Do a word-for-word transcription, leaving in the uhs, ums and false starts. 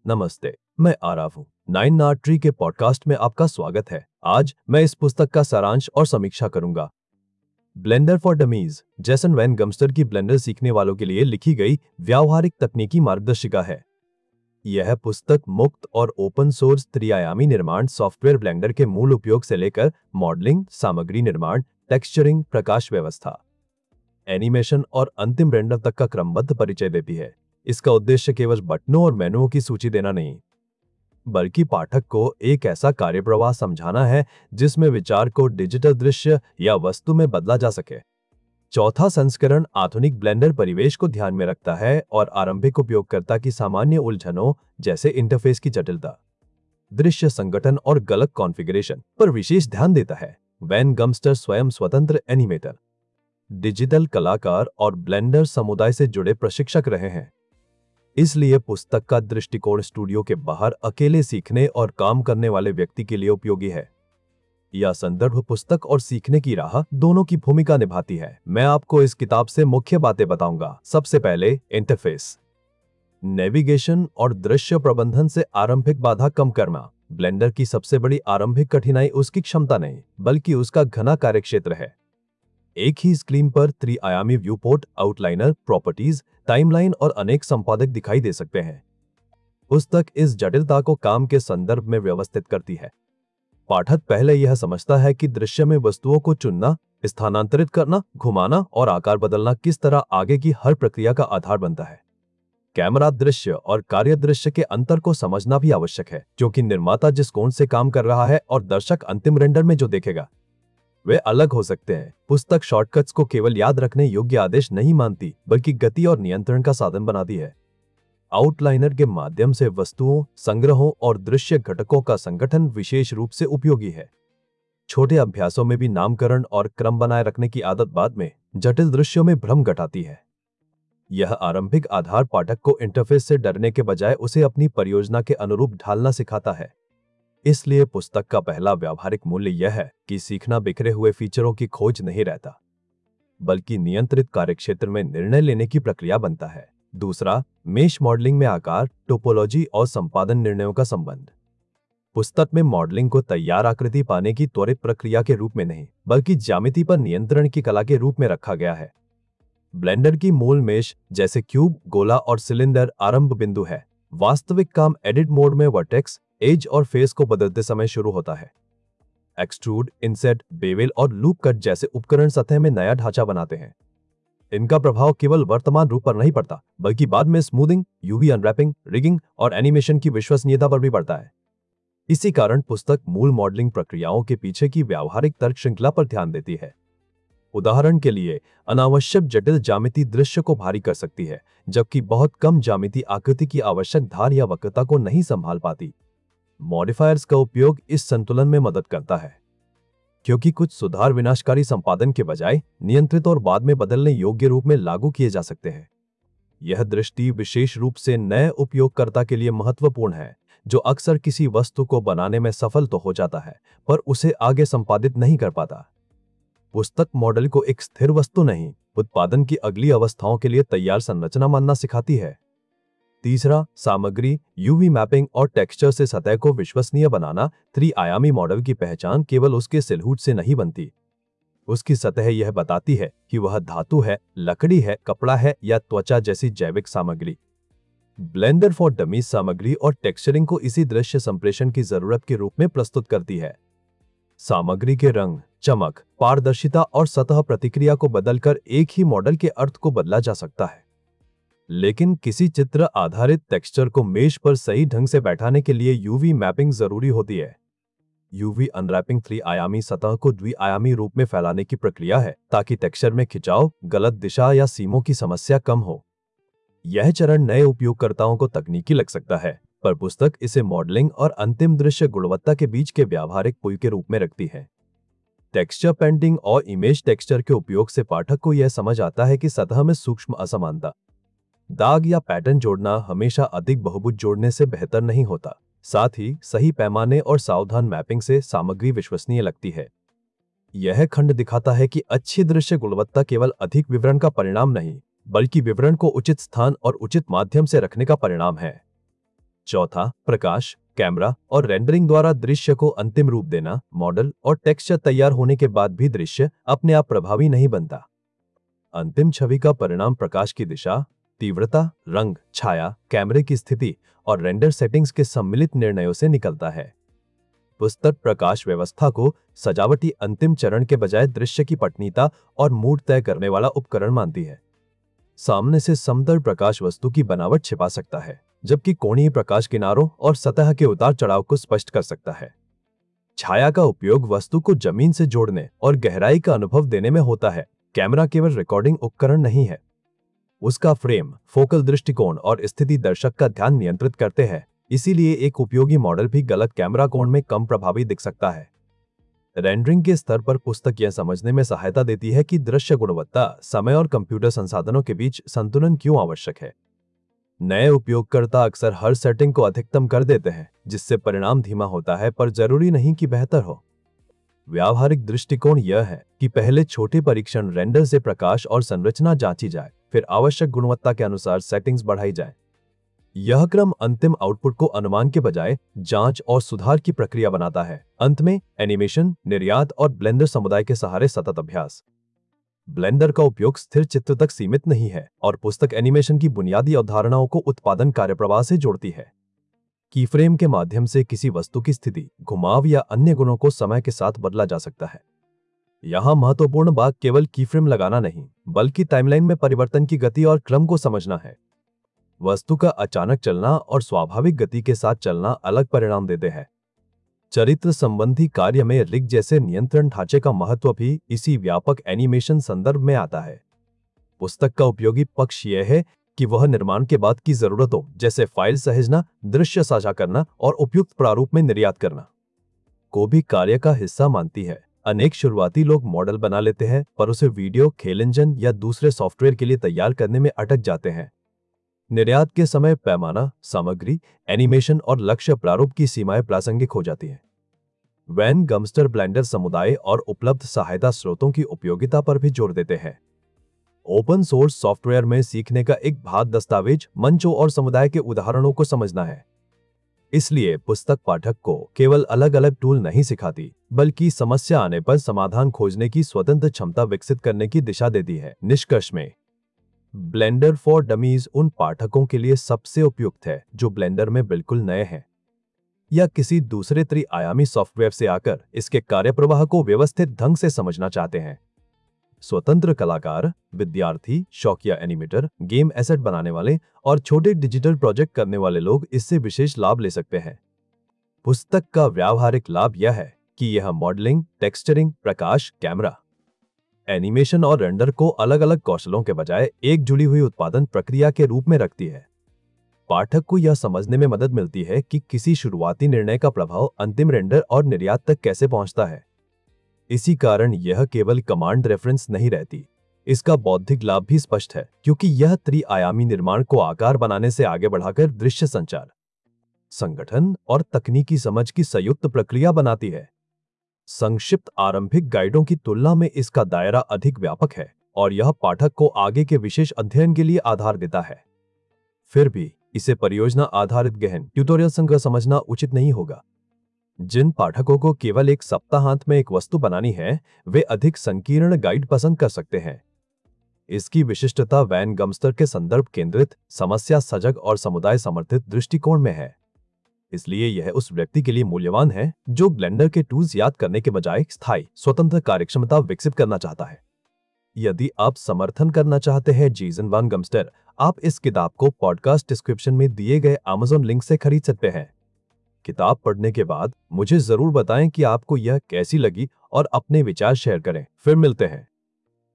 नमस्ते, मैं आरव हूँ। नाइन आर्ट ट्री के पॉडकास्ट में आपका स्वागत है। आज मैं इस पुस्तक का सारांश और समीक्षा करूंगा। Blender for Dummies, Jason van Gumster की ब्लेंडर सीखने वालों के लिए लिखी गई व्यावहारिक तकनीकी मार्गदर्शिका है। यह पुस्तक मुक्त और ओपन सोर्स त्रिआयामी निर्माण सॉफ्टवेयर ब्लेंडर के मूल उपयोग से लेकर मॉडलिंग, सामग्री निर्माण, टेक्सचरिंग, प्रकाश व्यवस्था, एनिमेशन और अंतिम रेंडर तक का क्रमबद्ध परिचय देती है। इसका उद्देश्य केवल बटनों और मेनुओं की सूची देना नहीं, बल्कि पाठक को एक ऐसा कार्यप्रवाह समझाना है जिसमें विचार को डिजिटल दृश्य या वस्तु में बदला जा सके। चौथा संस्करण आधुनिक ब्लेंडर परिवेश को ध्यान में रखता है और आरंभिक उपयोगकर्ता की सामान्य उलझनों जैसे इंटरफेस की जटिलता, दृश्य संगठन और गलत कॉन्फ़िगरेशन पर विशेष ध्यान देता है। वैन गम्स्टर स्वयं स्वतंत्र एनिमेटर, डिजिटल कलाकार और ब्लेंडर समुदाय से जुड़े प्रशिक्षक रहे हैं। इसलिए पुस्तक का दृष्टिकोण स्टूडियो के बाहर अकेले सीखने और काम करने वाले व्यक्ति के लिए उपयोगी है। यह संदर्भ पुस्तक और सीखने की राह दोनों की भूमिका निभाती है। मैं आपको इस किताब से मुख्य बातें बताऊंगा। सबसे पहले इंटरफेस, नेविगेशन और दृश्य प्रबंधन से आरंभिक बाधा कम करना। ब्लेंडर की सबसे बड़ी आरंभिक कठिनाई उसकी क्षमता नहीं, बल्कि उसका घना कार्यक्षेत्र है। एक ही स्क्रीन पर त्रिआयामी व्यूपोर्ट, आउटलाइनर, प्रॉपर्टीज, टाइमलाइन और अनेक संपादक दिखाई दे सकते हैं। पुस्तक इस जटिलता को काम के संदर्भ में व्यवस्थित करती है। पाठक पहले यह समझता है कि दृश्य में वस्तुओं को चुनना, स्थानांतरित करना, घुमाना और आकार बदलना किस तरह आगे की हर प्रक्रिया का आधार बनता है। कैमरा दृश्य और कार्य दृश्य के अंतर को समझना भी आवश्यक है, क्योंकि निर्माता जिस कोण से काम कर रहा है और दर्शक अंतिम रेंडर में जो देखेगा, वे अलग हो सकते हैं। पुस्तक शॉर्टकट्स को केवल याद रखने योग्य आदेश नहीं मानती, बल्कि गति और नियंत्रण का साधन बनाती है। आउटलाइनर के माध्यम से वस्तुओं, संग्रहों और दृश्य घटकों का संगठन विशेष रूप से उपयोगी है। छोटे अभ्यासों में भी नामकरण और क्रम बनाए रखने की आदत बाद में जटिल दृश्यों में भ्रम घटाती है। यह आरंभिक आधार पाठक को इंटरफेस से डरने के बजाय उसे अपनी परियोजना के अनुरूप ढालना सिखाता है। इसलिए पुस्तक का पहला व्यावहारिक मूल्य यह है कि सीखना बिखरे हुए फीचरों की खोज नहीं रहता, बल्कि नियंत्रित कार्यक्षेत्र में निर्णय लेने की प्रक्रिया बनता है। दूसरा, मेश मॉडलिंग में आकार, टोपोलॉजी और संपादन निर्णयों का संबंध। पुस्तक में मॉडलिंग को तैयार आकृति पाने की त्वरित प्रक्रिया के रूप में नहीं, बल्कि ज्यामिति पर नियंत्रण की कला के रूप में रखा गया है। ब्लेंडर की मूल मेश जैसे क्यूब, गोला और सिलेंडर आरंभ बिंदु है। वास्तविक काम एडिट मोड में वर्टेक्स, एज और फेस को बदलते समय शुरू होता है। एक्सट्रूड, इंसेट, बेवेल और लूप कट जैसे उपकरण सतह में नया ढांचा बनाते हैं। इनका प्रभाव केवल वर्तमान रूप पर नहीं पड़ता, बल्कि बाद में स्मूथिंग, यूवी अनरैपिंग, रिगिंग और एनिमेशन की विश्वसनीयता पर भी पड़ता है। इसी कारण पुस्तक मूल मॉडलिंग प्रक्रियाओं के पीछे की व्यावहारिक तर्क श्रृंखला पर ध्यान देती है। उदाहरण के लिए, अनावश्यक जटिल ज्यामिति दृश्य को भारी कर सकती है, जबकि बहुत कम ज्यामिति आकृति की आवश्यक धार या वक्रता को नहीं संभाल पाती। मॉडिफायर्स का उपयोग इस संतुलन में मदद करता है, क्योंकि कुछ सुधार विनाशकारी संपादन के बजाय नियंत्रित और बाद में बदलने योग्य रूप में लागू किए जा सकते हैं। यह दृष्टि विशेष रूप से नए उपयोगकर्ता के लिए महत्वपूर्ण है, जो अक्सर किसी वस्तु को बनाने में सफल तो हो जाता है, पर उसे आगे संपादित नहीं कर पाता। पुस्तक मॉडल को एक स्थिर वस्तु नहीं, उत्पादन की अगली अवस्थाओं के लिए तैयार संरचना मानना सिखाती है। तीसरा, सामग्री, यूवी मैपिंग और टेक्सचर से सतह को विश्वसनीय बनाना। त्रिआयामी मॉडल की पहचान केवल उसके सिलहूट से नहीं बनती, उसकी सतह यह बताती है कि वह धातु है, लकड़ी है, कपड़ा है या त्वचा जैसी जैविक सामग्री। ब्लेंडर फॉर डमीज सामग्री और टेक्सचरिंग को इसी दृश्य संप्रेषण की जरूरत के रूप में प्रस्तुत करती है। सामग्री के रंग, चमक, पारदर्शिता और सतह प्रतिक्रिया को बदलकर एक ही मॉडल के अर्थ को बदला जा सकता है। लेकिन किसी चित्र आधारित टेक्सचर को मेश पर सही ढंग से बैठाने के लिए यूवी मैपिंग जरूरी होती है। यूवी अनरैपिंग त्रिआयामी सतह को द्विआयामी रूप में फैलाने की प्रक्रिया है, ताकि टेक्सचर में खिंचाव, गलत दिशा या सीमों की समस्या कम हो। यह चरण नए उपयोगकर्ताओं को तकनीकी लग सकता है, पर पुस्तक इसे मॉडलिंग और अंतिम दृश्य गुणवत्ता के बीच के व्यावहारिक पुल के रूप में रखती है। टेक्सचर पेंटिंग और इमेज टेक्सचर के उपयोग से पाठक को यह समझ आता है कि सतह में सूक्ष्म असमानता, दाग या पैटर्न जोड़ना हमेशा अधिक बहुभुज जोड़ने से बेहतर नहीं होता। साथ ही सही पैमाने और सावधान मैपिंग से सामग्री विश्वसनीय लगती है। यह खंड दिखाता है कि अच्छी दृश्य गुणवत्ता केवल अधिक विवरण का परिणाम नहीं, बल्कि विवरण को उचित स्थान और उचित माध्यम से रखने का परिणाम है। चौथा, प्रकाश, कैमरा और रेंडरिंग द्वारा दृश्य को अंतिम रूप देना। मॉडल और टेक्सचर तैयार होने के बाद भी दृश्य अपने आप प्रभावी नहीं बनता। अंतिम छवि का परिणाम प्रकाश की दिशा, तीव्रता, रंग, छाया, कैमरे की स्थिति और रेंडर सेटिंग्स के सम्मिलित निर्णयों से निकलता है। पुस्तक प्रकाश व्यवस्था को सजावटी अंतिम चरण के बजाय दृश्य की पठनीयता और मूड तय करने वाला उपकरण मानती है। सामने से समतल प्रकाश वस्तु की बनावट छिपा सकता है, जबकि कोणीय प्रकाश किनारों और सतह के उतार चढ़ाव को स्पष्ट कर सकता है। छाया का उपयोग वस्तु को जमीन से जोड़ने और गहराई का अनुभव देने में होता है। कैमरा केवल रिकॉर्डिंग उपकरण नहीं है, उसका फ्रेम, फोकल दृष्टिकोण और स्थिति दर्शक का ध्यान नियंत्रित करते हैं। इसीलिए एक उपयोगी मॉडल भी गलत कैमरा कोण में कम प्रभावी दिख सकता है। रेंडरिंग के स्तर पर पुस्तक यह समझने में सहायता देती है कि दृश्य गुणवत्ता, समय और कंप्यूटर संसाधनों के बीच संतुलन क्यों आवश्यक है। नए उपयोगकर्ता अक्सर हर सेटिंग को अधिकतम कर देते हैं, जिससे परिणाम धीमा होता है, पर जरूरी नहीं कि बेहतर हो। व्यावहारिक दृष्टिकोण यह है कि पहले छोटे परीक्षण रेंडर से प्रकाश और संरचना जांची जाए, फिर आवश्यक गुणवत्ता के अनुसार सेटिंग्स बढ़ाई जाए। यह क्रम अंतिम आउटपुट को अनुमान के बजाय जांच और सुधार की प्रक्रिया बनाता है। अंत में एनिमेशन, निर्यात और ब्लेंडर समुदाय के सहारे सतत अभ्यास। ब्लेंडर का उपयोग स्थिर चित्र तक सीमित नहीं है और पुस्तक एनिमेशन की बुनियादी अवधारणाओं को उत्पादन कार्यप्रवाह से जोड़ती है। कीफ्रेम के माध्यम से किसी वस्तु की स्थिति, घुमाव या अन्य गुणों को समय के साथ बदला जा सकता है। यहां महत्वपूर्ण बात केवल कीफ्रेम लगाना नहीं, बल्कि टाइमलाइन में परिवर्तन की गति और क्रम को समझना है। वस्तु का अचानक चलना और स्वाभाविक गति के साथ चलना अलग परिणाम देते हैं। चरित्र संबंधी कार्य में रिग जैसे नियंत्रण ढांचे का महत्व भी इसी व्यापक एनिमेशन संदर्भ में आता है। पुस्तक का उपयोगी पक्ष यह है कि वह निर्माण के बाद की जरूरतों, जैसे फाइल सहेजना, दृश्य साझा करना और उपयुक्त प्रारूप में निर्यात करना, को भी कार्य का हिस्सा मानती है। अनेक शुरुआती लोग मॉडल बना लेते हैं, पर उसे वीडियो, खेल इंजन या दूसरे सॉफ्टवेयर के लिए तैयार करने में अटक जाते हैं। निर्यात के समय पैमाना, सामग्री, एनिमेशन और लक्ष्य प्रारूप की सीमाएं प्रासंगिक हो जाती हैं। वैन गम्स्टर ब्लेंडर समुदाय और उपलब्ध सहायता स्रोतों की उपयोगिता पर भी जोर देते हैं। ओपन सोर्स सॉफ्टवेयर में सीखने का एक भाग दस्तावेज, मंचों और समुदाय के उदाहरणों को समझना है। इसलिए पुस्तक पाठक को केवल अलग अलग टूल नहीं सिखाती, बल्कि समस्या आने पर समाधान खोजने की स्वतंत्र क्षमता विकसित करने की दिशा देती है। निष्कर्ष में, ब्लेंडर फॉर डमीज उन पाठकों के लिए सबसे उपयुक्त है जो ब्लेंडर में बिल्कुल नए हैं या किसी दूसरे त्रि-आयामी सॉफ्टवेयर से आकर इसके कार्यप्रवाह को व्यवस्थित ढंग से समझना चाहते हैं। स्वतंत्र कलाकार, विद्यार्थी, शौकिया एनिमेटर, गेम एसेट बनाने वाले और छोटे डिजिटल प्रोजेक्ट करने वाले लोग इससे विशेष लाभ ले सकते हैं। पुस्तक का व्यावहारिक लाभ यह है कि यह मॉडलिंग, टेक्सचरिंग, प्रकाश, कैमरा, एनिमेशन और रेंडर को अलग अलग कौशलों के बजाय एक जुड़ी हुई उत्पादन प्रक्रिया के रूप में रखती है। पाठक को यह समझने में मदद मिलती है कि किसी शुरुआती निर्णय का प्रभाव अंतिम रेंडर और निर्यात तक कैसे पहुंचता है। इसी कारण यह केवल कमांड रेफरेंस नहीं रहती, इसका बौद्धिक लाभ भी स्पष्ट है, क्योंकि यह त्रि-आयामी निर्माण को आकार बनाने से आगे बढ़ाकर दृश्य संचार, संगठन और तकनीकी समझ की संयुक्त प्रक्रिया बनाती है। संक्षिप्त आरंभिक गाइडों की तुलना में इसका दायरा अधिक व्यापक है और यह पाठक को आगे के विशेष अध्ययन के लिए आधार देता है। फिर भी इसे परियोजना आधारित गहन ट्यूटोरियल संग्रह समझना उचित नहीं होगा। जिन पाठकों को केवल एक सप्ताहांत में एक वस्तु बनानी है, वे अधिक संकीर्ण गाइड पसंद कर सकते हैं। इसकी विशिष्टता वैन गम्स्टर के संदर्भ केंद्रित, समस्या सजग और समुदाय समर्थित दृष्टिकोण में है। इसलिए यह उस व्यक्ति के लिए मूल्यवान है जो ब्लेंडर के टूल्स याद करने के बजाय स्थायी, स्वतंत्र कार्यक्षमता विकसित करना चाहता है। यदि आप समर्थन करना चाहते हैं जेसन वैन गम्स्टर, आप इस किताब को पॉडकास्ट डिस्क्रिप्शन में दिए गए अमेज़न लिंक से खरीद सकते हैं। किताब पढ़ने के बाद मुझे जरूर बताएं कि आपको यह कैसी लगी और अपने विचार शेयर करें। फिर मिलते हैं।